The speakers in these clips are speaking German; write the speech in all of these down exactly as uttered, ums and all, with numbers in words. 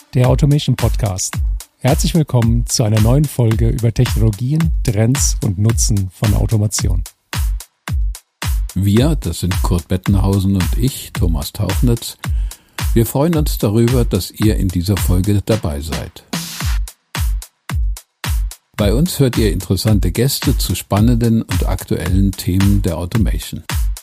der Automation Podcast. Herzlich willkommen zu einer neuen Folge über Technologien, Trends und Nutzen von Automation. Wir, das sind Kurt Bettenhausen und ich, Thomas Tauchnitz. Wir freuen uns darüber, dass ihr in dieser Folge dabei seid. Bei uns hört ihr interessante Gäste zu spannenden und aktuellen Themen der Automation.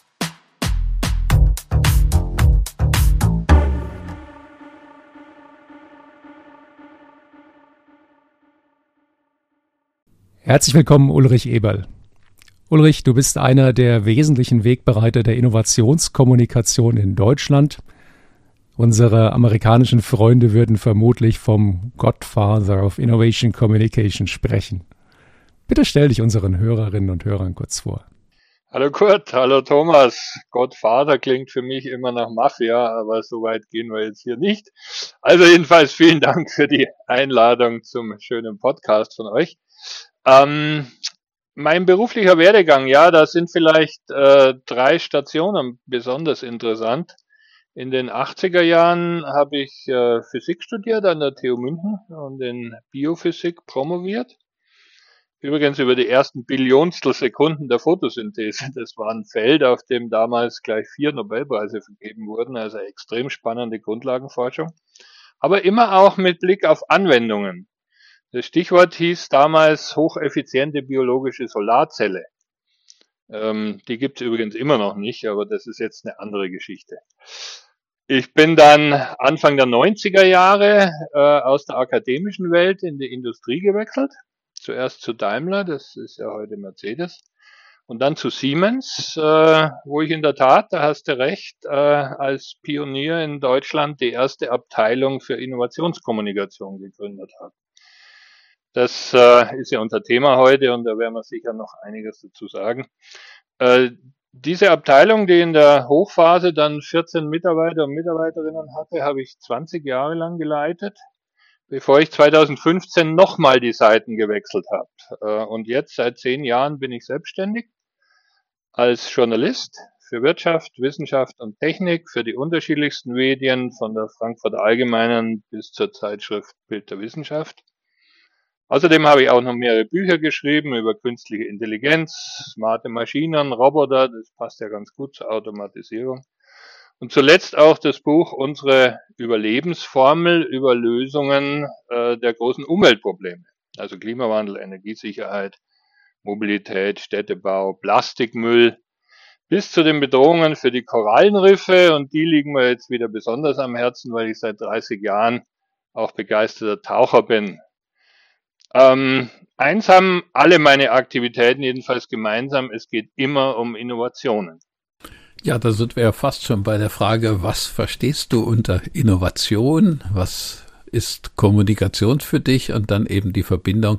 Herzlich willkommen, Ulrich Eberl. Ulrich, du bist einer der wesentlichen Wegbereiter der Innovationskommunikation in Deutschland. Unsere amerikanischen Freunde würden vermutlich vom Godfather of Innovation Communication sprechen. Bitte stell dich unseren Hörerinnen und Hörern kurz vor. Hallo Kurt, hallo Thomas. Godfather klingt für mich immer nach Mafia, aber so weit gehen wir jetzt hier nicht. Also jedenfalls vielen Dank für die Einladung zum schönen Podcast von euch. Ähm, mein beruflicher Werdegang, ja, da sind vielleicht äh, drei Stationen besonders interessant. In den achtziger Jahren habe ich äh, Physik studiert an der T U München und in Biophysik promoviert. Übrigens über die ersten Billionstel Sekunden der Photosynthese. Das war ein Feld, auf dem damals gleich vier Nobelpreise vergeben wurden, also extrem spannende Grundlagenforschung. Aber immer auch mit Blick auf Anwendungen. Das Stichwort hieß damals hocheffiziente biologische Solarzelle. Ähm, die gibt es übrigens immer noch nicht, aber das ist jetzt eine andere Geschichte. Ich bin dann Anfang der neunziger Jahre äh, aus der akademischen Welt in die Industrie gewechselt. Zuerst zu Daimler, das ist ja heute Mercedes, und dann zu Siemens, äh, wo ich in der Tat, da hast du recht, äh, als Pionier in Deutschland die erste Abteilung für Innovationskommunikation gegründet habe. Das äh, ist ja unser Thema heute und da werden wir sicher noch einiges dazu sagen. Äh, diese Abteilung, die in der Hochphase dann vierzehn Mitarbeiter und Mitarbeiterinnen hatte, habe ich zwanzig Jahre lang geleitet, bevor ich zweitausendfünfzehn nochmal die Seiten gewechselt habe. Äh, und jetzt seit zehn Jahren bin ich selbstständig als Journalist für Wirtschaft, Wissenschaft und Technik für die unterschiedlichsten Medien, von der Frankfurter Allgemeinen bis zur Zeitschrift Bild der Wissenschaft. Außerdem habe ich auch noch mehrere Bücher geschrieben über künstliche Intelligenz, smarte Maschinen, Roboter, das passt ja ganz gut zur Automatisierung. Und zuletzt auch das Buch Unsere Überlebensformel über Lösungen äh, der großen Umweltprobleme, also Klimawandel, Energiesicherheit, Mobilität, Städtebau, Plastikmüll, bis zu den Bedrohungen für die Korallenriffe, und die liegen mir jetzt wieder besonders am Herzen, weil ich seit dreißig Jahren auch begeisterter Taucher bin. Ähm, eins haben alle meine Aktivitäten jedenfalls gemeinsam, es geht immer um Innovationen. Ja, da sind wir ja fast schon bei der Frage, was verstehst du unter Innovation? Was ist Kommunikation für dich? Und dann eben die Verbindung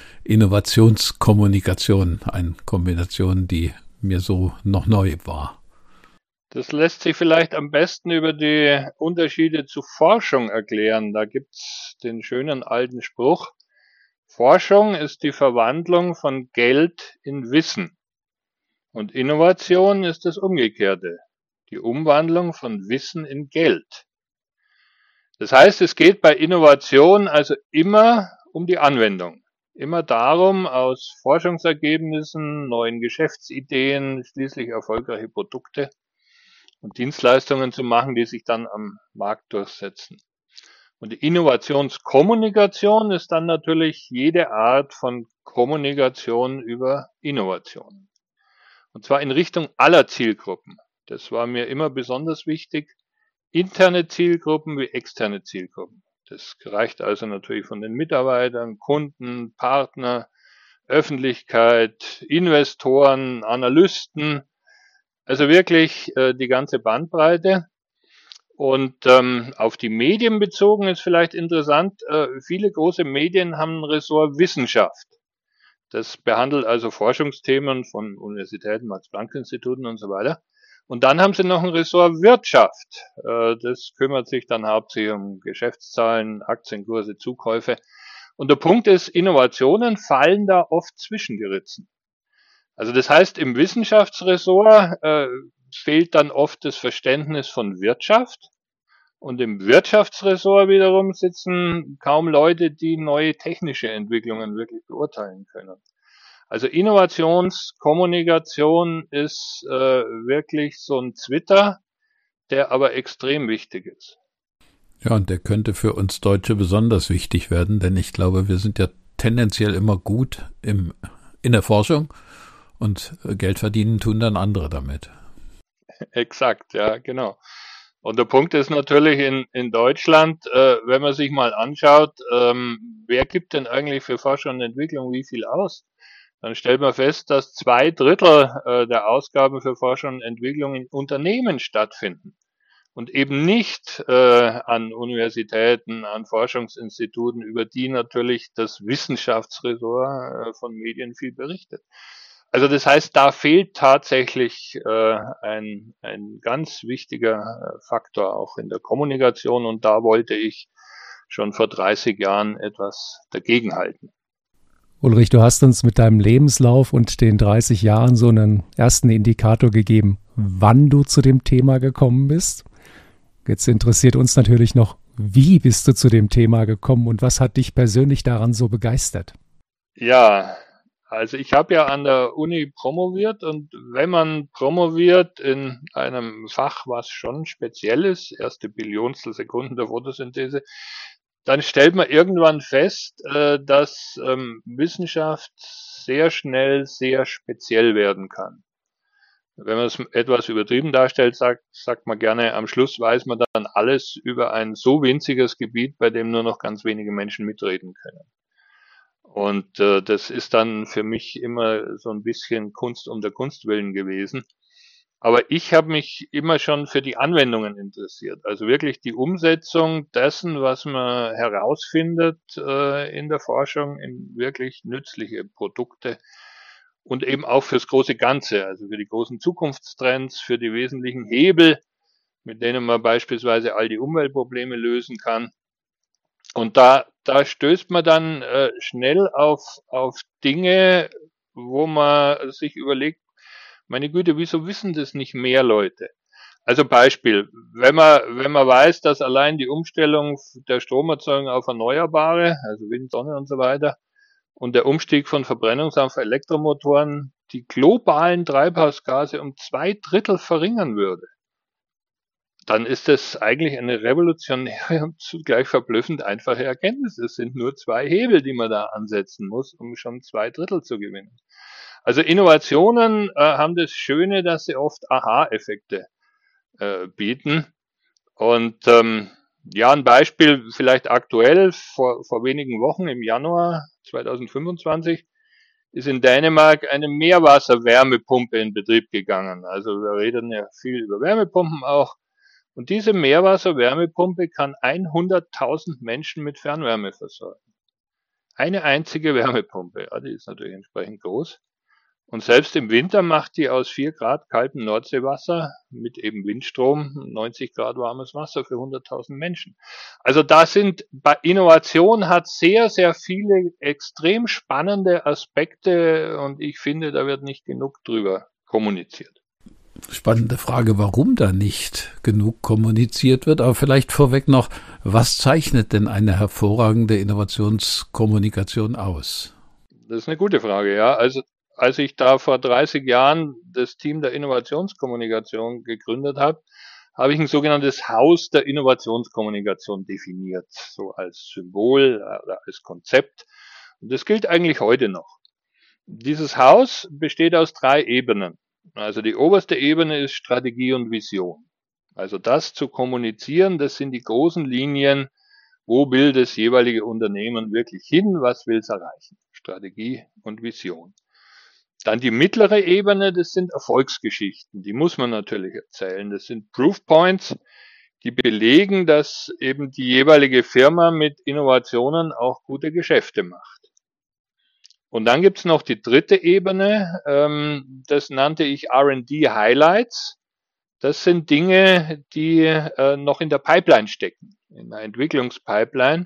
Innovationskommunikation, eine Kombination, die mir so noch neu war. Das lässt sich vielleicht am besten über die Unterschiede zu Forschung erklären. Da gibt's den schönen alten Spruch: Forschung ist die Verwandlung von Geld in Wissen. Und Innovation ist das Umgekehrte, die Umwandlung von Wissen in Geld. Das heißt, es geht bei Innovation also immer um die Anwendung. Immer darum, aus Forschungsergebnissen, neuen Geschäftsideen, schließlich erfolgreiche Produkte und Dienstleistungen zu machen, die sich dann am Markt durchsetzen. Und die Innovationskommunikation ist dann natürlich jede Art von Kommunikation über Innovation. Und zwar in Richtung aller Zielgruppen. Das war mir immer besonders wichtig. Interne Zielgruppen wie externe Zielgruppen. Das reicht also natürlich von den Mitarbeitern, Kunden, Partner, Öffentlichkeit, Investoren, Analysten. Also wirklich äh, die ganze Bandbreite. Und ähm, auf die Medien bezogen ist vielleicht interessant, äh, viele große Medien haben ein Ressort Wissenschaft. Das behandelt also Forschungsthemen von Universitäten, Max-Planck-Instituten und so weiter. Und dann haben sie noch ein Ressort Wirtschaft. Äh, das kümmert sich dann hauptsächlich um Geschäftszahlen, Aktienkurse, Zukäufe. Und der Punkt ist, Innovationen fallen da oft zwischen die Ritzen. Also das heißt, im Wissenschaftsressort äh, fehlt dann oft das Verständnis von Wirtschaft Und im Wirtschaftsressort wiederum sitzen kaum Leute, die neue technische Entwicklungen wirklich beurteilen können. Also Innovationskommunikation ist äh, wirklich so ein Zwitter, der aber extrem wichtig ist. Ja, und der könnte für uns Deutsche besonders wichtig werden, denn ich glaube, wir sind ja tendenziell immer gut im, in der Forschung und Geld verdienen tun dann andere damit. Exakt, ja, genau. Und der Punkt ist natürlich in, in Deutschland, äh, wenn man sich mal anschaut, ähm, wer gibt denn eigentlich für Forschung und Entwicklung wie viel aus? Dann stellt man fest, dass zwei Drittel äh, der Ausgaben für Forschung und Entwicklung in Unternehmen stattfinden und eben nicht äh, an Universitäten, an Forschungsinstituten, über die natürlich das Wissenschaftsressort äh, von Medien viel berichtet. Also das heißt, da fehlt tatsächlich äh, ein, ein ganz wichtiger Faktor auch in der Kommunikation und da wollte ich schon vor dreißig Jahren etwas dagegenhalten. Ulrich, du hast uns mit deinem Lebenslauf und den dreißig Jahren so einen ersten Indikator gegeben, wann du zu dem Thema gekommen bist. Jetzt interessiert uns natürlich noch, wie bist du zu dem Thema gekommen und was hat dich persönlich daran so begeistert? Ja, also ich habe ja an der Uni promoviert und wenn man promoviert in einem Fach, was schon speziell ist, erste Billionstel Sekunden der Photosynthese, dann stellt man irgendwann fest, äh, dass ähm, Wissenschaft sehr schnell sehr speziell werden kann. Wenn man es etwas übertrieben darstellt, sagt, sagt man gerne, am Schluss weiß man dann alles über ein so winziges Gebiet, bei dem nur noch ganz wenige Menschen mitreden können. Und äh, das ist dann für mich immer so ein bisschen Kunst um der Kunst willen gewesen. Aber ich habe mich immer schon für die Anwendungen interessiert. Also wirklich die Umsetzung dessen, was man herausfindet äh, in der Forschung, in wirklich nützliche Produkte und eben auch fürs große Ganze, also für die großen Zukunftstrends, für die wesentlichen Hebel, mit denen man beispielsweise all die Umweltprobleme lösen kann. Und da, da stößt man dann äh, schnell auf, auf Dinge, wo man sich überlegt, meine Güte, wieso wissen das nicht mehr Leute? Also Beispiel, wenn man, wenn man weiß, dass allein die Umstellung der Stromerzeugung auf Erneuerbare, also Wind, Sonne und so weiter, und der Umstieg von Verbrennungs- auf Elektromotoren die globalen Treibhausgase um zwei Drittel verringern würde, dann ist das eigentlich eine revolutionäre und zugleich verblüffend einfache Erkenntnis. Es sind nur zwei Hebel, die man da ansetzen muss, um schon zwei Drittel zu gewinnen. Also Innovationen äh, haben das Schöne, dass sie oft Aha-Effekte äh, bieten. Und ähm, ja, ein Beispiel vielleicht aktuell, vor, vor wenigen Wochen im Januar zweitausendfünfundzwanzig ist in Dänemark eine Meerwasserwärmepumpe in Betrieb gegangen. Also wir reden ja viel über Wärmepumpen auch. Und diese Meerwasserwärmepumpe kann hunderttausend Menschen mit Fernwärme versorgen. Eine einzige Wärmepumpe, ja, die ist natürlich entsprechend groß. Und selbst im Winter macht die aus vier Grad kaltem Nordseewasser mit eben Windstrom neunzig Grad warmes Wasser für hunderttausend Menschen. Also da sind, bei Innovation hat sehr, sehr viele extrem spannende Aspekte und ich finde, da wird nicht genug drüber kommuniziert. Spannende Frage, warum da nicht genug kommuniziert wird. Aber vielleicht vorweg noch, was zeichnet denn eine hervorragende Innovationskommunikation aus? Das ist eine gute Frage, ja. Also als ich da vor dreißig Jahren das Team der Innovationskommunikation gegründet habe, habe ich ein sogenanntes Haus der Innovationskommunikation definiert, so als Symbol oder als Konzept. Und das gilt eigentlich heute noch. Dieses Haus besteht aus drei Ebenen. Also die oberste Ebene ist Strategie und Vision. Also das zu kommunizieren, das sind die großen Linien, wo will das jeweilige Unternehmen wirklich hin, was will es erreichen? Strategie und Vision. Dann die mittlere Ebene, das sind Erfolgsgeschichten, die muss man natürlich erzählen. Das sind Proof Points, die belegen, dass eben die jeweilige Firma mit Innovationen auch gute Geschäfte macht. Und dann gibt's noch die dritte Ebene, ähm, das nannte ich R and D Highlights. Das sind Dinge, die äh, noch in der Pipeline stecken, in der Entwicklungspipeline,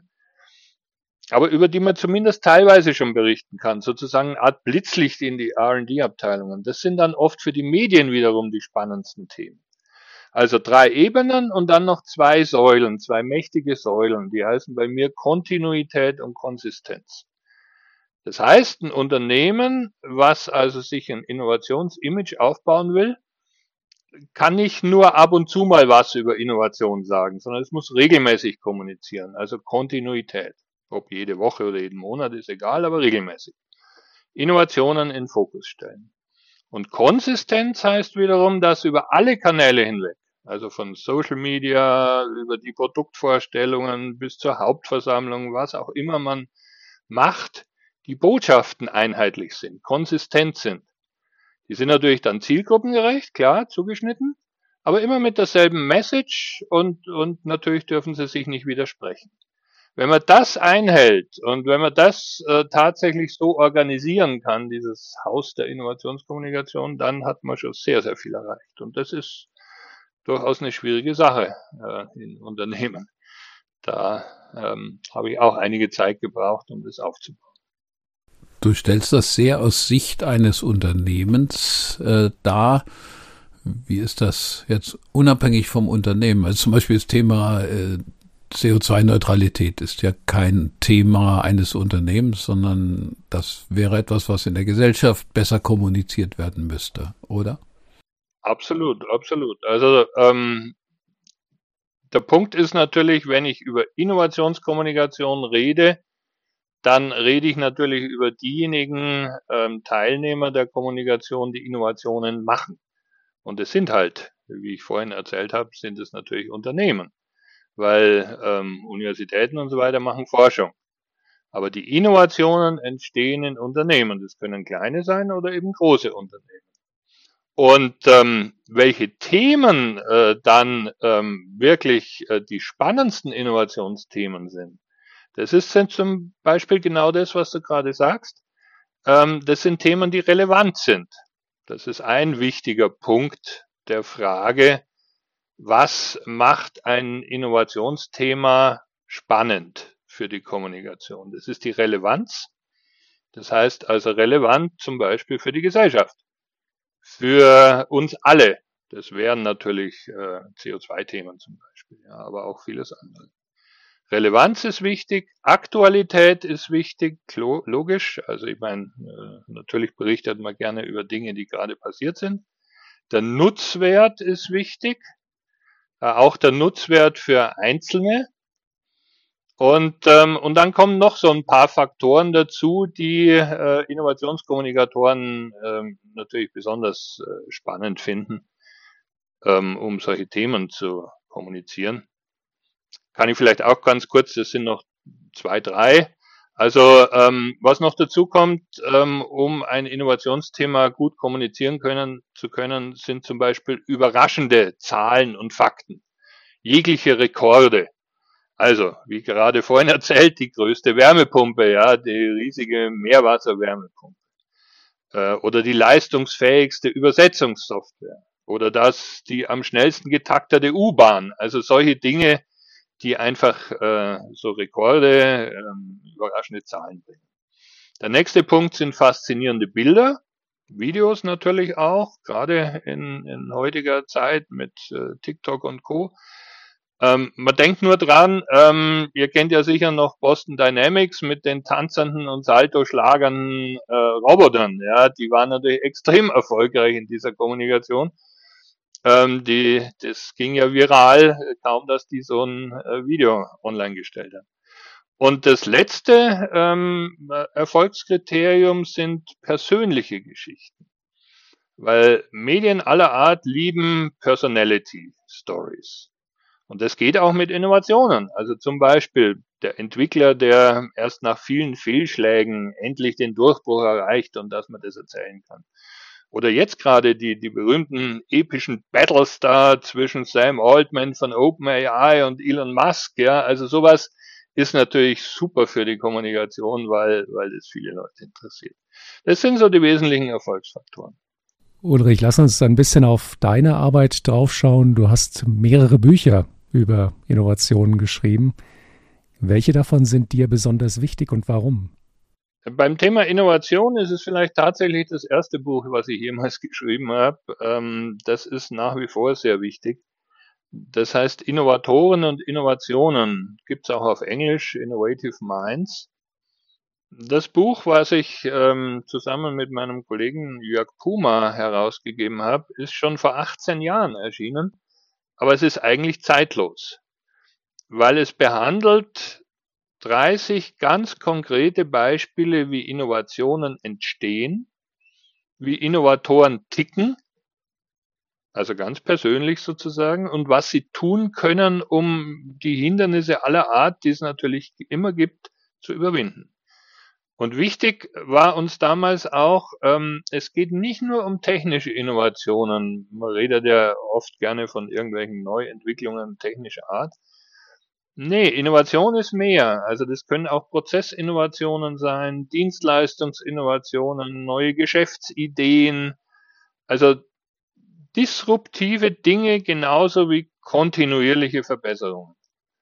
aber über die man zumindest teilweise schon berichten kann, sozusagen eine Art Blitzlicht in die R and D Abteilungen. Das sind dann oft für die Medien wiederum die spannendsten Themen. Also drei Ebenen und dann noch zwei Säulen, zwei mächtige Säulen, die heißen bei mir Kontinuität und Konsistenz. Das heißt, ein Unternehmen, was also sich ein Innovationsimage aufbauen will, kann nicht nur ab und zu mal was über Innovation sagen, sondern es muss regelmäßig kommunizieren, also Kontinuität. Ob jede Woche oder jeden Monat ist egal, aber regelmäßig. Innovationen in Fokus stellen. Und Konsistenz heißt wiederum, dass über alle Kanäle hinweg, also von Social Media über die Produktvorstellungen bis zur Hauptversammlung, was auch immer man macht, die Botschaften einheitlich sind, konsistent sind. Die sind natürlich dann zielgruppengerecht, klar, zugeschnitten, aber immer mit derselben Message und, und natürlich dürfen sie sich nicht widersprechen. Wenn man das einhält und wenn man das äh, tatsächlich so organisieren kann, dieses Haus der Innovationskommunikation, dann hat man schon sehr, sehr viel erreicht. Und das ist durchaus eine schwierige Sache äh, in Unternehmen. Da ähm, habe ich auch einige Zeit gebraucht, um das aufzubauen. Du stellst das sehr aus Sicht eines Unternehmens äh, dar. Wie ist das jetzt unabhängig vom Unternehmen? Also zum Beispiel das Thema äh, C O zwei Neutralität ist ja kein Thema eines Unternehmens, sondern das wäre etwas, was in der Gesellschaft besser kommuniziert werden müsste, oder? Absolut, absolut. Also ähm, der Punkt ist natürlich, wenn ich über Innovationskommunikation rede, dann rede ich natürlich über diejenigen ähm, Teilnehmer der Kommunikation, die Innovationen machen. Und es sind halt, wie ich vorhin erzählt habe, sind es natürlich Unternehmen. Weil ähm, Universitäten und so weiter machen Forschung. Aber die Innovationen entstehen in Unternehmen. Das können kleine sein oder eben große Unternehmen. Und ähm, welche Themen äh, dann ähm, wirklich äh, die spannendsten Innovationsthemen sind, das ist sind zum Beispiel genau das, was du gerade sagst. Ähm, das sind Themen, die relevant sind. Das ist ein wichtiger Punkt der Frage, was macht ein Innovationsthema spannend für die Kommunikation? Das ist die Relevanz. Das heißt also relevant zum Beispiel für die Gesellschaft, für uns alle. Das wären natürlich äh, C O zwei Themen zum Beispiel, ja, aber auch vieles andere. Relevanz ist wichtig, Aktualität ist wichtig, logisch. Also ich meine, äh, natürlich berichtet man gerne über Dinge, die gerade passiert sind. Der Nutzwert ist wichtig. Auch der Nutzwert für Einzelne. Und, ähm, und dann kommen noch so ein paar Faktoren dazu, die äh, Innovationskommunikatoren ähm, natürlich besonders äh, spannend finden, ähm, um solche Themen zu kommunizieren. Kann ich vielleicht auch ganz kurz, das sind noch zwei, drei. Also ähm, was noch dazu kommt, ähm, um ein Innovationsthema gut kommunizieren können, zu können, sind zum Beispiel überraschende Zahlen und Fakten. Jegliche Rekorde. Also, wie gerade vorhin erzählt, die größte Wärmepumpe, ja, die riesige Meerwasserwärmepumpe. Äh, oder die leistungsfähigste Übersetzungssoftware. Oder das, die am schnellsten getaktete U-Bahn. Also solche Dinge, die einfach äh, so Rekorde, ähm, überraschende Zahlen bringen. Der nächste Punkt sind faszinierende Bilder, Videos natürlich auch, gerade in, in heutiger Zeit mit äh, TikTok und Co. Ähm, man denkt nur dran, ähm, ihr kennt ja sicher noch Boston Dynamics mit den tanzenden und saltoschlagernden äh, Robotern. Ja, die waren natürlich extrem erfolgreich in dieser Kommunikation. Ähm, die, das ging ja viral, kaum dass die so ein äh, Video online gestellt haben. Und das letzte ähm, Erfolgskriterium sind persönliche Geschichten. Weil Medien aller Art lieben Personality Stories. Und das geht auch mit Innovationen. Also zum Beispiel der Entwickler, der erst nach vielen Fehlschlägen endlich den Durchbruch erreicht und dass man das erzählen kann. Oder jetzt gerade die, die berühmten epischen Battles da zwischen Sam Altman von OpenAI und Elon Musk. Ja, also sowas ist natürlich super für die Kommunikation, weil, weil das viele Leute interessiert. Das sind so die wesentlichen Erfolgsfaktoren. Ulrich, lass uns ein bisschen auf deine Arbeit draufschauen. Du hast mehrere Bücher über Innovationen geschrieben. Welche davon sind dir besonders wichtig und warum? Beim Thema Innovation ist es vielleicht tatsächlich das erste Buch, was ich jemals geschrieben habe. Das ist nach wie vor sehr wichtig. Das heißt Innovatoren und Innovationen. Gibt es auch auf Englisch, Innovative Minds. Das Buch, was ich ähm, zusammen mit meinem Kollegen Jörg Puma herausgegeben habe, ist schon vor achtzehn Jahren erschienen, aber es ist eigentlich zeitlos, weil es behandelt dreißig ganz konkrete Beispiele, wie Innovationen entstehen, wie Innovatoren ticken, also ganz persönlich sozusagen, und was sie tun können, um die Hindernisse aller Art, die es natürlich immer gibt, zu überwinden. Und wichtig war uns damals auch, ähm, es geht nicht nur um technische Innovationen. Man redet ja oft gerne von irgendwelchen Neuentwicklungen technischer Art. Nee, Innovation ist mehr. Also das können auch Prozessinnovationen sein, Dienstleistungsinnovationen, neue Geschäftsideen. Also disruptive Dinge genauso wie kontinuierliche Verbesserungen.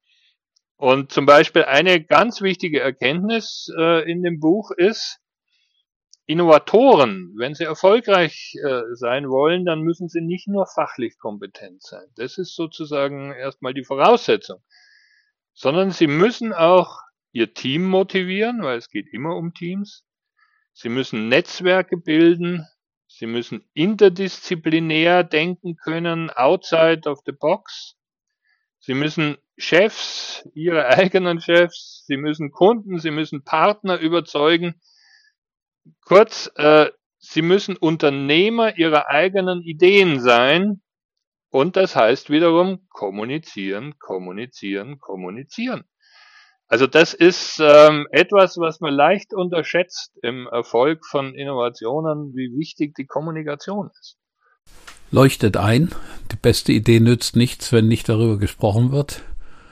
Und zum Beispiel eine ganz wichtige Erkenntnis äh, in dem Buch ist, Innovatoren, wenn sie erfolgreich äh, sein wollen, dann müssen sie nicht nur fachlich kompetent sein. Das ist sozusagen erstmal die Voraussetzung. Sondern sie müssen auch ihr Team motivieren, weil es geht immer um Teams. Sie müssen Netzwerke bilden. Sie müssen interdisziplinär denken können, outside of the box. Sie müssen Chefs, ihre eigenen Chefs, sie müssen Kunden, sie müssen Partner überzeugen. Kurz, äh, sie müssen Unternehmer ihrer eigenen Ideen sein. Und das heißt wiederum kommunizieren, kommunizieren, kommunizieren. Also das ist ähm, etwas, was man leicht unterschätzt im Erfolg von Innovationen, wie wichtig die Kommunikation ist. Leuchtet ein. Die beste Idee nützt nichts, wenn nicht darüber gesprochen wird.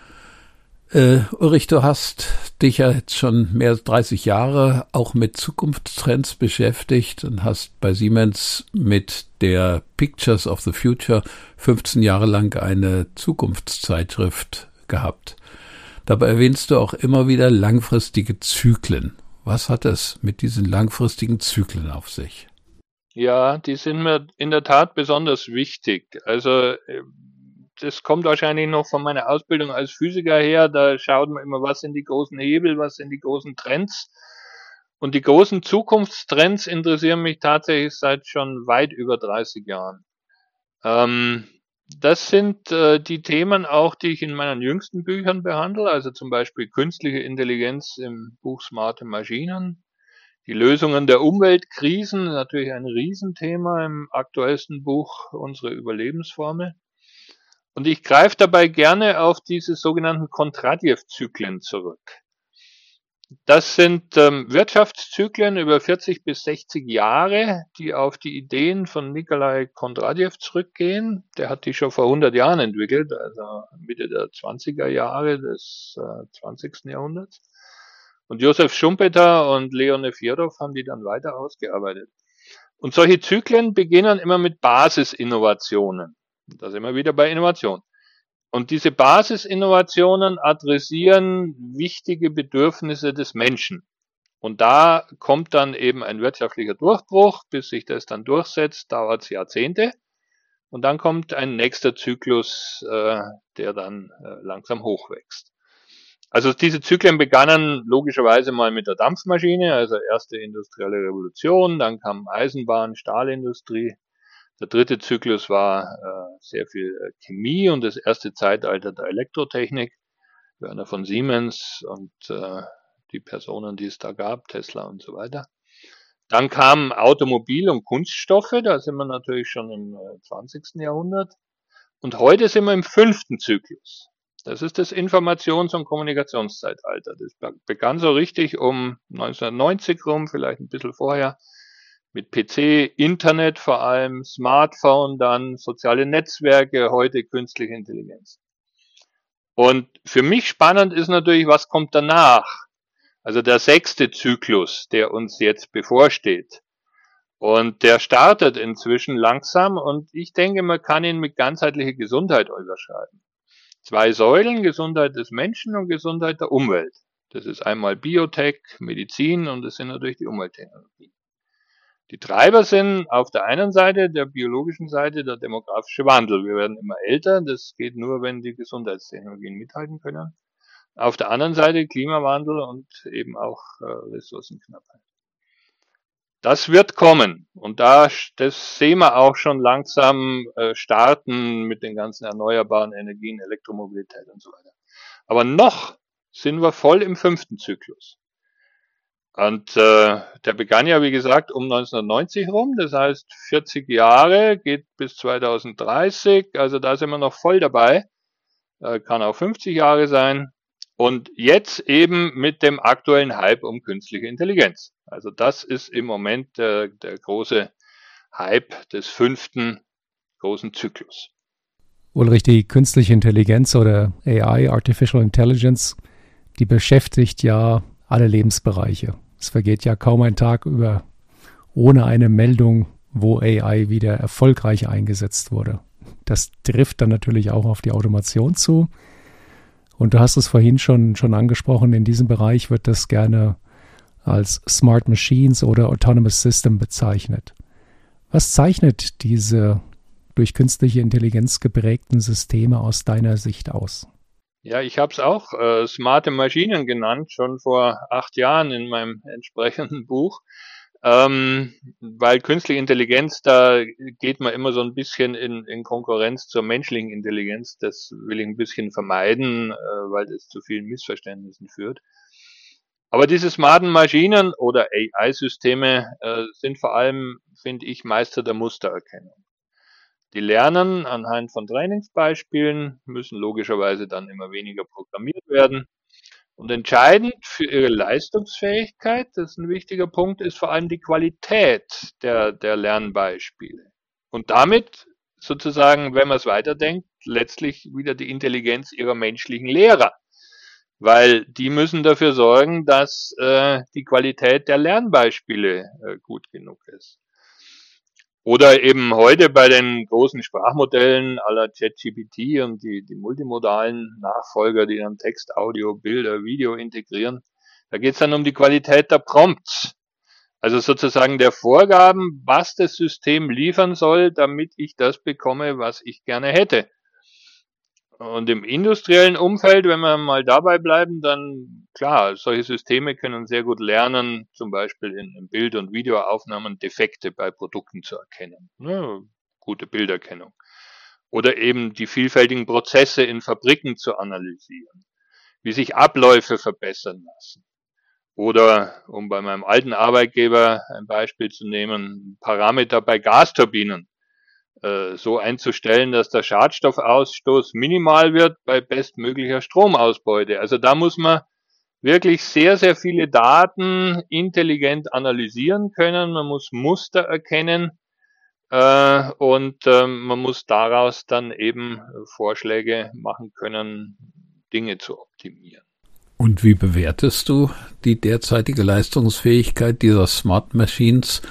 Äh, Ulrich, du hast dich ja jetzt schon mehr als dreißig Jahre auch mit Zukunftstrends beschäftigt und hast bei Siemens mit der Pictures of the Future fünfzehn Jahre lang eine Zukunftszeitschrift gehabt. Dabei erwähnst du auch immer wieder langfristige Zyklen. Was hat es mit diesen langfristigen Zyklen auf sich? Ja, die sind mir in der Tat besonders wichtig. Also das kommt wahrscheinlich noch von meiner Ausbildung als Physiker her. Da schaut man immer, was sind die großen Hebel, was sind die großen Trends. Und die großen Zukunftstrends interessieren mich tatsächlich seit schon weit über dreißig Jahren. Ähm, das sind äh, die Themen auch, die ich in meinen jüngsten Büchern behandle, also zum Beispiel künstliche Intelligenz im Buch Smarte Maschinen. Die Lösungen der Umweltkrisen, natürlich ein Riesenthema im aktuellsten Buch, unsere Überlebensformel. Und ich greife dabei gerne auf diese sogenannten Kondratjew-Zyklen zurück. Das sind ähm, Wirtschaftszyklen über vierzig bis sechzig Jahre, die auf die Ideen von Nikolai Kondratjew zurückgehen. Der hat die schon vor hundert Jahren entwickelt, also Mitte der zwanziger Jahre des äh, zwanzigsten Jahrhunderts. Und Josef Schumpeter und Leon Nefjedov haben die dann weiter ausgearbeitet. Und solche Zyklen beginnen immer mit Basisinnovationen. Da sind wir wieder bei Innovation. Und diese Basisinnovationen adressieren wichtige Bedürfnisse des Menschen. Und da kommt dann eben ein wirtschaftlicher Durchbruch, bis sich das dann durchsetzt, dauert es Jahrzehnte. Und dann kommt ein nächster Zyklus, äh, der dann äh, langsam hochwächst. Also diese Zyklen begannen logischerweise mal mit der Dampfmaschine, also erste industrielle Revolution, dann kam Eisenbahn, Stahlindustrie. Der dritte Zyklus war äh, sehr viel Chemie und das erste Zeitalter der Elektrotechnik, Werner von Siemens und äh, die Personen, die es da gab, Tesla und so weiter. Dann kamen Automobil und Kunststoffe, da sind wir natürlich schon im äh, zwanzigsten Jahrhundert. Und heute sind wir im fünften Zyklus. Das ist das Informations- und Kommunikationszeitalter. Das begann so richtig um neunzehnhundertneunzig rum, vielleicht ein bisschen vorher, mit P C, Internet vor allem, Smartphone, dann soziale Netzwerke, heute künstliche Intelligenz. Und für mich spannend ist natürlich, was kommt danach? Also der sechste Zyklus, der uns jetzt bevorsteht. Und der startet inzwischen langsam und ich denke, man kann ihn mit ganzheitlicher Gesundheit überschreiben. Zwei Säulen, Gesundheit des Menschen und Gesundheit der Umwelt. Das ist einmal Biotech, Medizin und das sind natürlich die Umwelttechnologien. Die Treiber sind auf der einen Seite, der biologischen Seite, der demografische Wandel. Wir werden immer älter, das geht nur, wenn die Gesundheitstechnologien mithalten können. Auf der anderen Seite Klimawandel und eben auch äh, Ressourcenknappheit. Das wird kommen und da das sehen wir auch schon langsam äh, starten mit den ganzen erneuerbaren Energien, Elektromobilität und so weiter. Aber noch sind wir voll im fünften Zyklus. Und äh, der begann ja, wie gesagt, um neunzehnhundertneunzig rum, das heißt vierzig Jahre, geht bis zweitausenddreißig, also da sind wir noch voll dabei, äh, kann auch fünfzig Jahre sein. Und jetzt eben mit dem aktuellen Hype um künstliche Intelligenz. Also das ist im Moment der, der große Hype des fünften großen Zyklus. Ulrich, die künstliche Intelligenz oder A I, Artificial Intelligence, die beschäftigt ja alle Lebensbereiche. Es vergeht ja kaum ein Tag über ohne eine Meldung, wo A I wieder erfolgreich eingesetzt wurde. Das trifft dann natürlich auch auf die Automation zu. Und du hast es vorhin schon, schon angesprochen, in diesem Bereich wird das gerne als Smart Machines oder Autonomous System bezeichnet. Was zeichnet diese durch künstliche Intelligenz geprägten Systeme aus deiner Sicht aus? Ja, ich habe es auch äh, smarte Maschinen genannt, schon vor acht Jahren in meinem entsprechenden Buch. Ähm, weil künstliche Intelligenz, da geht man immer so ein bisschen in, in Konkurrenz zur menschlichen Intelligenz. Das will ich ein bisschen vermeiden, äh, weil das zu vielen Missverständnissen führt. Aber diese smarten Maschinen oder A I-Systeme äh, sind vor allem, finde ich, Meister der Mustererkennung. Die lernen anhand von Trainingsbeispielen, müssen logischerweise dann immer weniger programmiert werden. Und entscheidend für ihre Leistungsfähigkeit, das ist ein wichtiger Punkt, ist vor allem die Qualität der, der Lernbeispiele. Und damit sozusagen, wenn man es weiterdenkt, letztlich wieder die Intelligenz ihrer menschlichen Lehrer. Weil die müssen dafür sorgen, dass äh, die Qualität der Lernbeispiele äh, gut genug ist. Oder eben heute bei den großen Sprachmodellen à la ChatGPT und die, die multimodalen Nachfolger, die dann Text, Audio, Bilder, Video integrieren. Da geht es dann um die Qualität der Prompts. Also sozusagen der Vorgaben, was das System liefern soll, damit ich das bekomme, was ich gerne hätte. Und im industriellen Umfeld, wenn wir mal dabei bleiben, dann klar, solche Systeme können sehr gut lernen, zum Beispiel in, in Bild- und Videoaufnahmen Defekte bei Produkten zu erkennen. Ne, gute Bilderkennung. Oder eben die vielfältigen Prozesse in Fabriken zu analysieren, wie sich Abläufe verbessern lassen. Oder, um bei meinem alten Arbeitgeber ein Beispiel zu nehmen, Parameter bei Gasturbinen so einzustellen, dass der Schadstoffausstoß minimal wird bei bestmöglicher Stromausbeute. Also da muss man wirklich sehr, sehr viele Daten intelligent analysieren können. Man muss Muster erkennen äh, und äh, man muss daraus dann eben Vorschläge machen können, Dinge zu optimieren. Und wie bewertest du die derzeitige Leistungsfähigkeit dieser Smart Machines?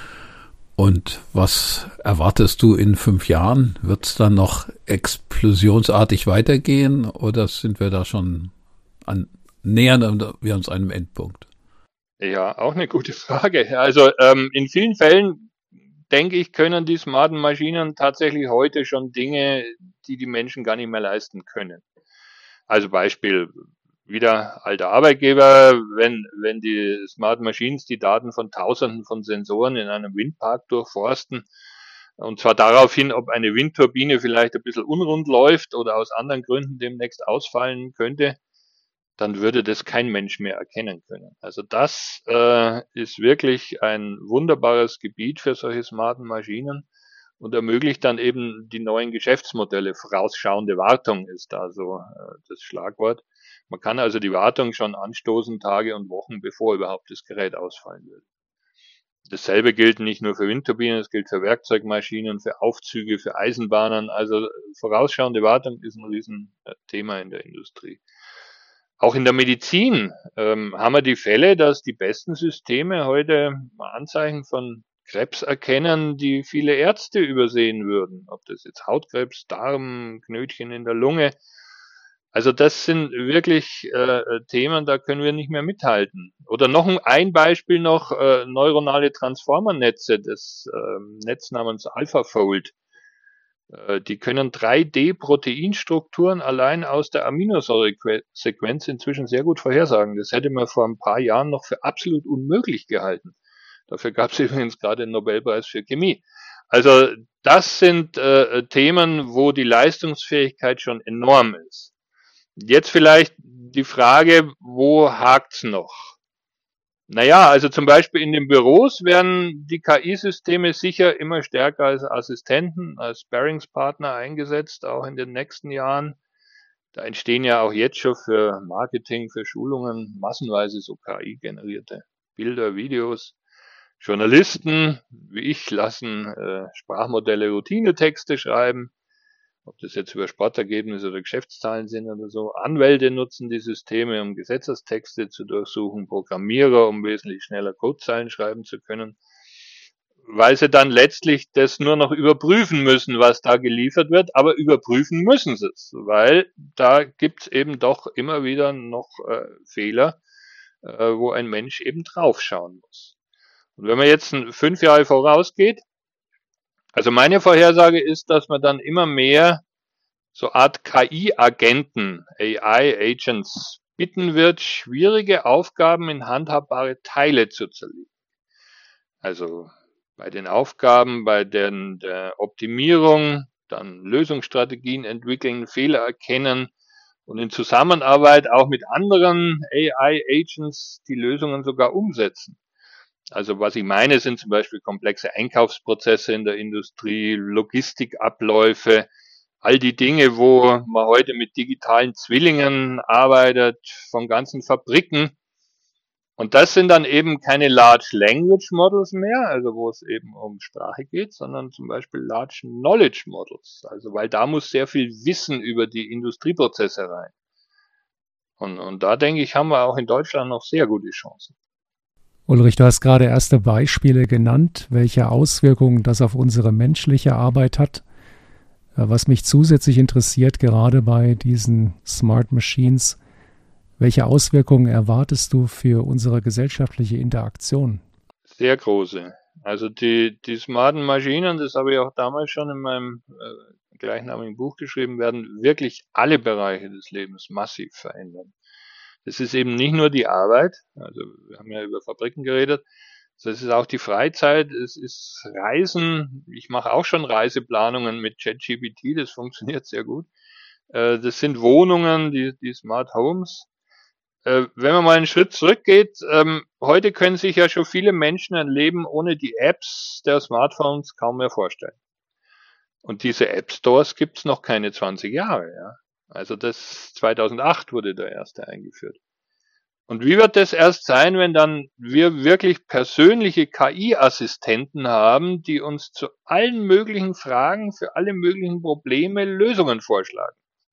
Und was erwartest du in fünf Jahren? Wird es dann noch explosionsartig weitergehen oder sind wir da schon an, nähern wir uns einem Endpunkt? Ja, auch eine gute Frage. Also ähm, in vielen Fällen, denke ich, können die smarten Maschinen tatsächlich heute schon Dinge, die die Menschen gar nicht mehr leisten können. Also Beispiel, wieder alter Arbeitgeber, wenn, wenn die Smart Machines die Daten von Tausenden von Sensoren in einem Windpark durchforsten, und zwar darauf hin, ob eine Windturbine vielleicht ein bisschen unrund läuft oder aus anderen Gründen demnächst ausfallen könnte, dann würde das kein Mensch mehr erkennen können. Also das äh, ist wirklich ein wunderbares Gebiet für solche smarten Maschinen und ermöglicht dann eben die neuen Geschäftsmodelle. Vorausschauende Wartung ist da so äh, das Schlagwort. Man kann also die Wartung schon anstoßen, Tage und Wochen, bevor überhaupt das Gerät ausfallen würde. Dasselbe gilt nicht nur für Windturbinen, es gilt für Werkzeugmaschinen, für Aufzüge, für Eisenbahnen. Also vorausschauende Wartung ist ein Riesenthema in der Industrie. Auch in der Medizin ähm, haben wir die Fälle, dass die besten Systeme heute Anzeichen von Krebs erkennen, die viele Ärzte übersehen würden. Ob das jetzt Hautkrebs, Darm, Knötchen in der Lunge. Also das sind wirklich äh, Themen, da können wir nicht mehr mithalten. Oder noch ein, ein Beispiel noch, äh, neuronale Transformernetze, das äh, Netz namens AlphaFold. Äh, die können drei D-Proteinstrukturen allein aus der Aminosäuresequenz inzwischen sehr gut vorhersagen. Das hätte man vor ein paar Jahren noch für absolut unmöglich gehalten. Dafür gab es übrigens gerade den Nobelpreis für Chemie. Also das sind äh, Themen, wo die Leistungsfähigkeit schon enorm ist. Jetzt vielleicht die Frage, wo hakt's noch? Naja, also zum Beispiel in den Büros werden die K I-Systeme sicher immer stärker als Assistenten, als Sparringspartner eingesetzt, auch in den nächsten Jahren. Da entstehen ja auch jetzt schon für Marketing, für Schulungen massenweise so K I-generierte Bilder, Videos. Journalisten wie ich lassen äh, Sprachmodelle Routinetexte schreiben, ob das jetzt über Sportergebnisse oder Geschäftszahlen sind oder so. Anwälte nutzen die Systeme, um Gesetzestexte zu durchsuchen, Programmierer, um wesentlich schneller Codezeilen schreiben zu können, weil sie dann letztlich das nur noch überprüfen müssen, was da geliefert wird, aber überprüfen müssen sie es, weil da gibt es eben doch immer wieder noch äh, Fehler, äh, wo ein Mensch eben draufschauen muss. Und wenn man jetzt fünf Jahre vorausgeht, also meine Vorhersage ist, dass man dann immer mehr so Art K I-Agenten, A I-Agents, bitten wird, schwierige Aufgaben in handhabbare Teile zu zerlegen. Also bei den Aufgaben, bei den, der Optimierung, dann Lösungsstrategien entwickeln, Fehler erkennen und in Zusammenarbeit auch mit anderen A I-Agents die Lösungen sogar umsetzen. Also was ich meine, sind zum Beispiel komplexe Einkaufsprozesse in der Industrie, Logistikabläufe, all die Dinge, wo man heute mit digitalen Zwillingen arbeitet, von ganzen Fabriken. Und das sind dann eben keine Large Language Models mehr, also wo es eben um Sprache geht, sondern zum Beispiel Large Knowledge Models. Also weil da muss sehr viel Wissen über die Industrieprozesse rein. Und, und da denke ich, haben wir auch in Deutschland noch sehr gute Chancen. Ulrich, du hast gerade erste Beispiele genannt, welche Auswirkungen das auf unsere menschliche Arbeit hat. Was mich zusätzlich interessiert, gerade bei diesen Smart Machines, welche Auswirkungen erwartest du für unsere gesellschaftliche Interaktion? Sehr große. Also die, die smarten Maschinen, das habe ich auch damals schon in meinem äh, gleichnamigen Buch geschrieben, werden wirklich alle Bereiche des Lebens massiv verändern. Das ist eben nicht nur die Arbeit, also wir haben ja über Fabriken geredet, das ist auch die Freizeit, es ist Reisen, ich mache auch schon Reiseplanungen mit ChatGPT, das funktioniert sehr gut. Das sind Wohnungen, die, die Smart Homes. Wenn man mal einen Schritt zurückgeht, heute können sich ja schon viele Menschen ein Leben ohne die Apps der Smartphones kaum mehr vorstellen. Und diese App Stores gibt's noch keine zwanzig Jahre, ja. Also das zweitausendacht wurde der erste eingeführt. Und wie wird das erst sein, wenn dann wir wirklich persönliche K I-Assistenten haben, die uns zu allen möglichen Fragen, für alle möglichen Probleme Lösungen vorschlagen?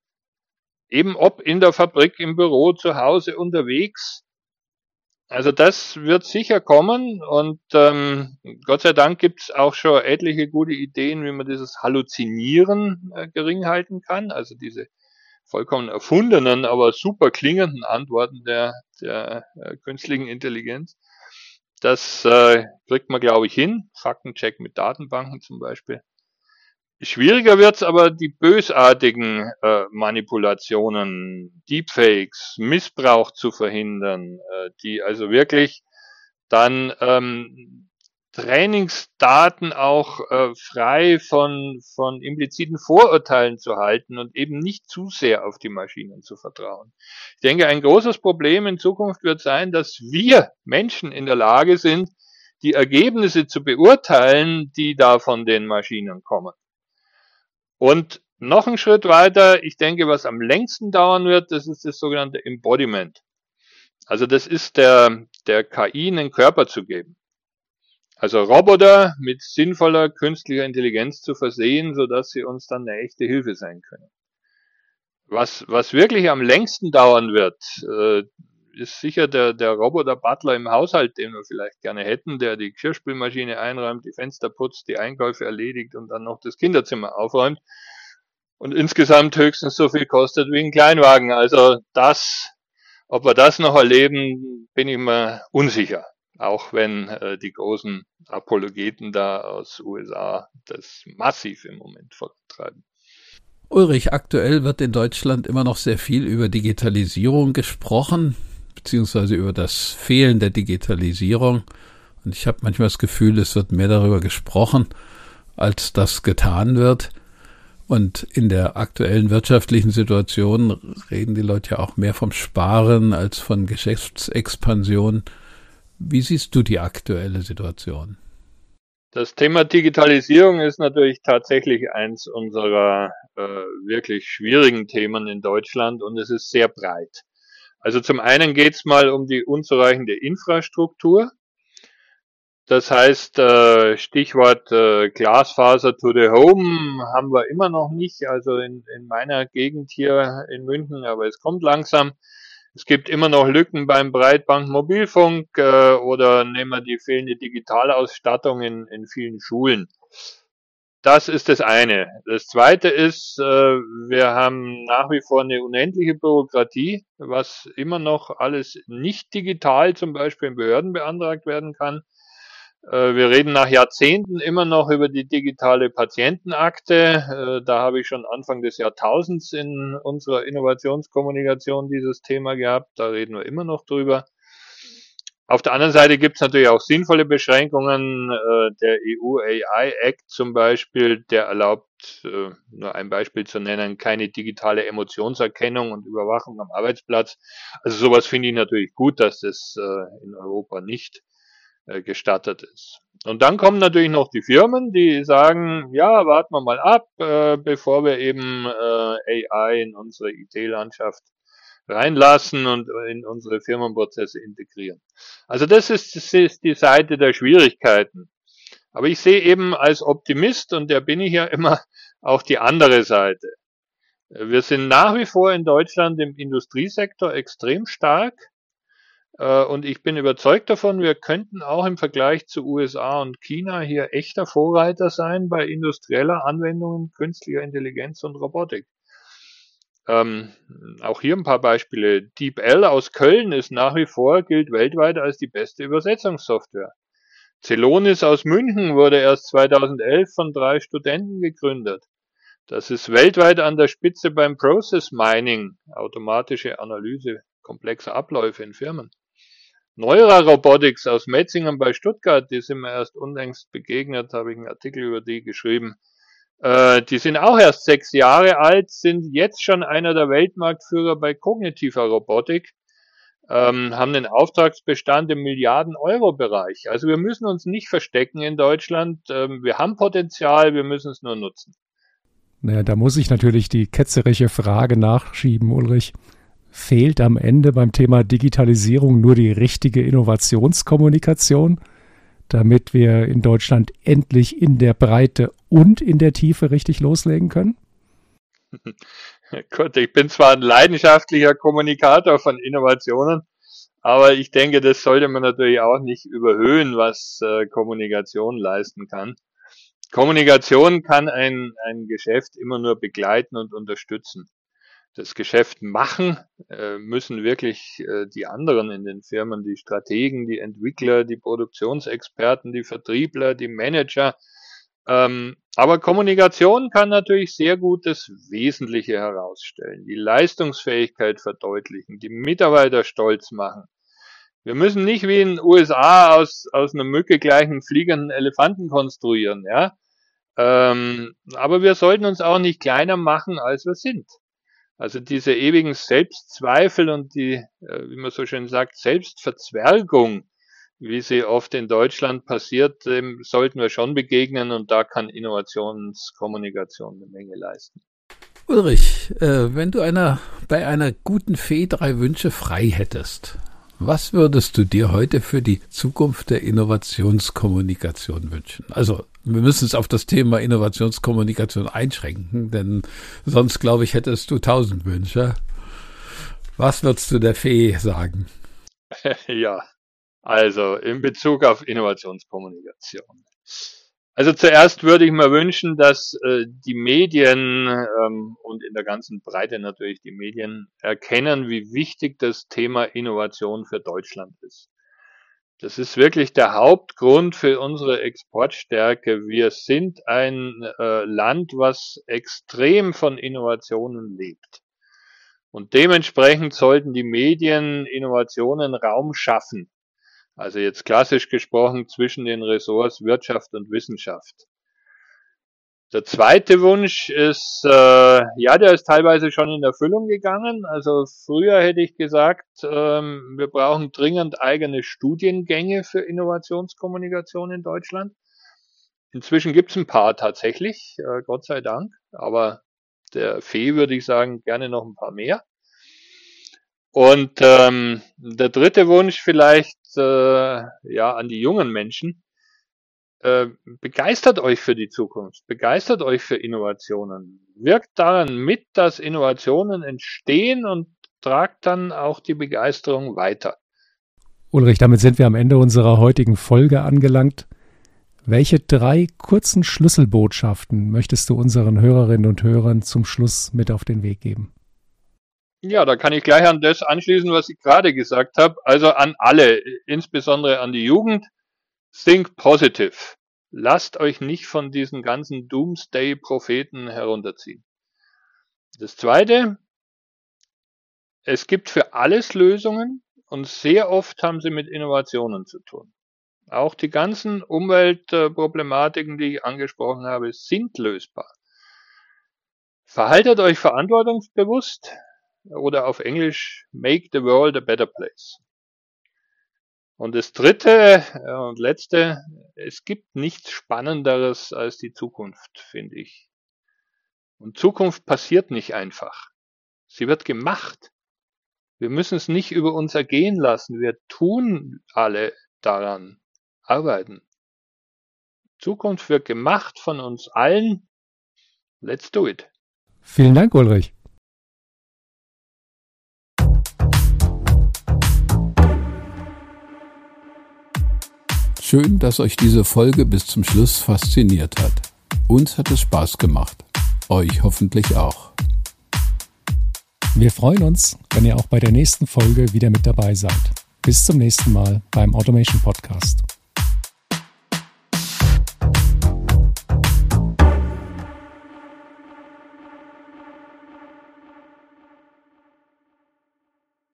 Eben ob in der Fabrik, im Büro, zu Hause, unterwegs. Also das wird sicher kommen und ähm, Gott sei Dank gibt's auch schon etliche gute Ideen, wie man dieses Halluzinieren äh, gering halten kann, also diese vollkommen erfundenen, aber super klingenden Antworten der, der äh, künstlichen Intelligenz. Das äh, kriegt man, glaube ich, hin. Faktencheck mit Datenbanken zum Beispiel. Schwieriger wird's aber die bösartigen äh, Manipulationen, Deepfakes, Missbrauch zu verhindern, äh, die also wirklich dann ähm, Trainingsdaten auch äh, frei von, von impliziten Vorurteilen zu halten und eben nicht zu sehr auf die Maschinen zu vertrauen. Ich denke, ein großes Problem in Zukunft wird sein, dass wir Menschen in der Lage sind, die Ergebnisse zu beurteilen, die da von den Maschinen kommen. Und noch einen Schritt weiter, ich denke, was am längsten dauern wird, das ist das sogenannte Embodiment. Also das ist der, der K I einen Körper zu geben. Also Roboter mit sinnvoller künstlicher Intelligenz zu versehen, sodass sie uns dann eine echte Hilfe sein können. Was, was wirklich am längsten dauern wird, äh, ist sicher der, der Roboter-Butler im Haushalt, den wir vielleicht gerne hätten, der die Geschirrspülmaschine einräumt, die Fenster putzt, die Einkäufe erledigt und dann noch das Kinderzimmer aufräumt. und insgesamt höchstens so viel kostet wie ein Kleinwagen. Also das, ob wir das noch erleben, bin ich mir unsicher. Auch wenn äh, die großen Apologeten da aus U S A das massiv im Moment vorantreiben. Ulrich, aktuell wird in Deutschland immer noch sehr viel über Digitalisierung gesprochen, beziehungsweise über das Fehlen der Digitalisierung. Und ich habe manchmal das Gefühl, es wird mehr darüber gesprochen, als das getan wird. Und in der aktuellen wirtschaftlichen Situation reden die Leute ja auch mehr vom Sparen als von Geschäftsexpansion. Wie siehst du die aktuelle Situation? Das Thema Digitalisierung ist natürlich tatsächlich eins unserer äh, wirklich schwierigen Themen in Deutschland und es ist sehr breit. Also zum einen geht es mal um die unzureichende Infrastruktur. Das heißt, äh, Stichwort äh, Glasfaser to the Home haben wir immer noch nicht, also in, in meiner Gegend hier in München, aber es kommt langsam. Es gibt immer noch Lücken beim Breitband-Mobilfunk äh, oder nehmen wir die fehlende Digitalausstattung in, in vielen Schulen. Das ist das eine. Das zweite ist, äh, wir haben nach wie vor eine unendliche Bürokratie, was immer noch alles nicht digital zum Beispiel in Behörden beantragt werden kann. Wir reden nach Jahrzehnten immer noch über die digitale Patientenakte. Da habe ich schon Anfang des Jahrtausends in unserer Innovationskommunikation dieses Thema gehabt. Da reden wir immer noch drüber. Auf der anderen Seite gibt es natürlich auch sinnvolle Beschränkungen. Der E U A I Act zum Beispiel, der erlaubt, nur ein Beispiel zu nennen, keine digitale Emotionserkennung und Überwachung am Arbeitsplatz. Also sowas finde ich natürlich gut, dass das in Europa nicht gestattet ist. Und dann kommen natürlich noch die Firmen, die sagen, ja, warten wir mal ab, äh, bevor wir eben äh, A I in unsere I T-Landschaft reinlassen und in unsere Firmenprozesse integrieren. Also das ist, das ist die Seite der Schwierigkeiten. Aber ich sehe eben als Optimist, und der bin ich ja immer, auch die andere Seite. Wir sind nach wie vor in Deutschland im Industriesektor extrem stark. Und ich bin überzeugt davon, wir könnten auch im Vergleich zu U S A und China hier echter Vorreiter sein bei industrieller Anwendungen künstlicher Intelligenz und Robotik. Ähm, auch hier ein paar Beispiele. DeepL aus Köln ist nach wie vor, gilt weltweit als die beste Übersetzungssoftware. Celonis aus München wurde erst zweitausendelf von drei Studenten gegründet. Das ist weltweit an der Spitze beim Process Mining, automatische Analyse komplexer Abläufe in Firmen. Neura Robotics aus Metzingen bei Stuttgart, die sind mir erst unlängst begegnet, habe ich einen Artikel über die geschrieben. Äh, die sind auch erst sechs Jahre alt, sind jetzt schon einer der Weltmarktführer bei kognitiver Robotik, ähm, haben einen Auftragsbestand im Milliarden-Euro-Bereich. Also wir müssen uns nicht verstecken in Deutschland. Ähm, wir haben Potenzial, wir müssen es nur nutzen. Naja, da muss ich natürlich die ketzerische Frage nachschieben, Ulrich. Fehlt am Ende beim Thema Digitalisierung nur die richtige Innovationskommunikation, damit wir in Deutschland endlich in der Breite und in der Tiefe richtig loslegen können? Gut, ich bin zwar ein leidenschaftlicher Kommunikator von Innovationen, aber ich denke, das sollte man natürlich auch nicht überhöhen, was äh, Kommunikation leisten kann. Kommunikation kann ein, ein Geschäft immer nur begleiten und unterstützen. Das Geschäft machen äh, müssen wirklich äh, die anderen in den Firmen, die Strategen, die Entwickler, die Produktionsexperten, die Vertriebler, die Manager. Ähm, aber Kommunikation kann natürlich sehr gut das Wesentliche herausstellen, die Leistungsfähigkeit verdeutlichen, die Mitarbeiter stolz machen. Wir müssen nicht wie in den U S A aus, aus einer Mücke gleich einen fliegenden Elefanten konstruieren, ja. Ähm, aber wir sollten uns auch nicht kleiner machen, als wir sind. Also diese ewigen Selbstzweifel und die, wie man so schön sagt, Selbstverzwergung, wie sie oft in Deutschland passiert, dem sollten wir schon begegnen und da kann Innovationskommunikation eine Menge leisten. Ulrich, äh, wenn du einer, bei einer guten Fee drei Wünsche frei hättest, was würdest du dir heute für die Zukunft der Innovationskommunikation wünschen? Also wir müssen es auf das Thema Innovationskommunikation einschränken, denn sonst, glaube ich, hättest du tausend Wünsche. Was würdest du der Fee sagen? Ja, also in Bezug auf Innovationskommunikation. Also zuerst würde ich mir wünschen, dass äh, die Medien ähm, und in der ganzen Breite natürlich die Medien erkennen, wie wichtig das Thema Innovation für Deutschland ist. Das ist wirklich der Hauptgrund für unsere Exportstärke. Wir sind ein äh, Land, was extrem von Innovationen lebt. Und dementsprechend sollten die Medien Innovationen Raum schaffen. Also jetzt klassisch gesprochen zwischen den Ressorts Wirtschaft und Wissenschaft. Der zweite Wunsch ist, äh, ja, der ist teilweise schon in Erfüllung gegangen. Also früher hätte ich gesagt, ähm, wir brauchen dringend eigene Studiengänge für Innovationskommunikation in Deutschland. Inzwischen gibt es ein paar tatsächlich, äh, Gott sei Dank. Aber der F E würde ich sagen, gerne noch ein paar mehr. Und ähm, der dritte Wunsch vielleicht äh, ja an die jungen Menschen. Äh, begeistert euch für die Zukunft, begeistert euch für Innovationen. Wirkt daran mit, dass Innovationen entstehen und tragt dann auch die Begeisterung weiter. Ulrich, damit sind wir am Ende unserer heutigen Folge angelangt. Welche drei kurzen Schlüsselbotschaften möchtest du unseren Hörerinnen und Hörern zum Schluss mit auf den Weg geben? Ja, da kann ich gleich an das anschließen, was ich gerade gesagt habe. Also an alle, insbesondere an die Jugend. Think positive. Lasst euch nicht von diesen ganzen Doomsday-Propheten herunterziehen. Das Zweite, es gibt für alles Lösungen und sehr oft haben sie mit Innovationen zu tun. Auch die ganzen Umweltproblematiken, die ich angesprochen habe, sind lösbar. Verhaltet euch verantwortungsbewusst oder auf Englisch, make the world a better place. Und das Dritte und Letzte, es gibt nichts Spannenderes als die Zukunft, finde ich. Und Zukunft passiert nicht einfach. Sie wird gemacht. Wir müssen es nicht über uns ergehen lassen. Wir tun alle daran, arbeiten. Zukunft wird gemacht von uns allen. Let's do it. Vielen Dank, Ulrich. Schön, dass euch diese Folge bis zum Schluss fasziniert hat. Uns hat es Spaß gemacht. Euch hoffentlich auch. Wir freuen uns, wenn ihr auch bei der nächsten Folge wieder mit dabei seid. Bis zum nächsten Mal beim Automation Podcast.